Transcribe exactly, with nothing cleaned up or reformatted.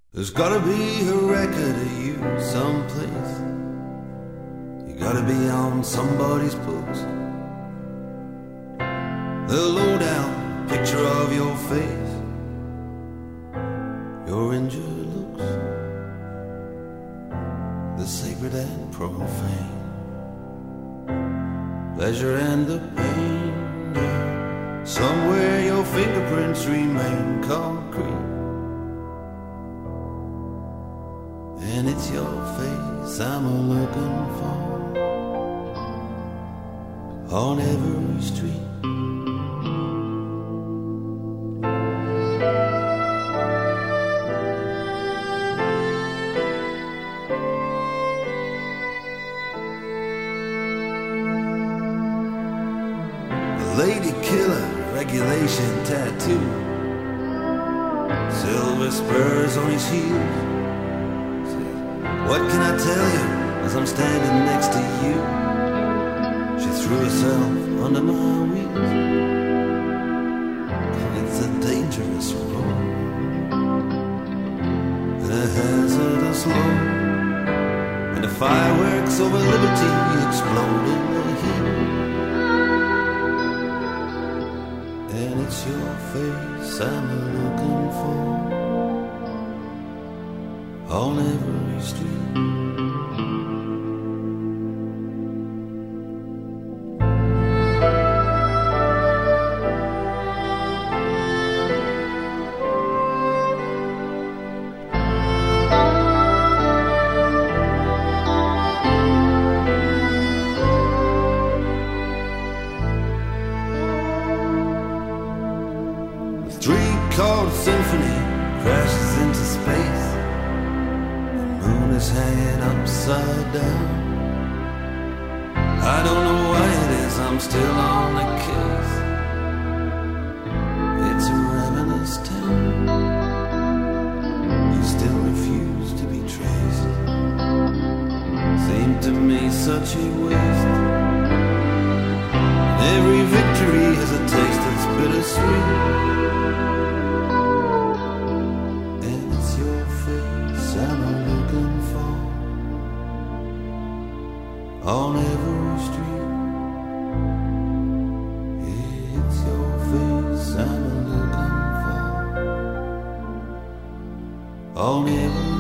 There's gotta be a record of you someplace. You gotta be on somebody's books. The low-down picture of your face, your injured looks, the sacred and profane, pleasure and the pain. Somewhere your fingerprints remain concrete, and it's your face I'm a-looking for on every street. Lady killer, regulation tattoo, silver spurs on his heels. What can I tell you as I'm standing next to you? She threw herself under my wheels. It's a dangerous road and a hazardous load, and the fireworks over liberty explode in the heat. And it's your face I'm looking for on every street. Three-chord symphony crashes into space. The moon is hanging upside down. I don't know why it is I'm still on the case. It's a ravenous town. You still refuse to be traced. Seemed to me such a waste. Every victory has a taste that's bittersweet. On every street, it's your face I'm looking for. On every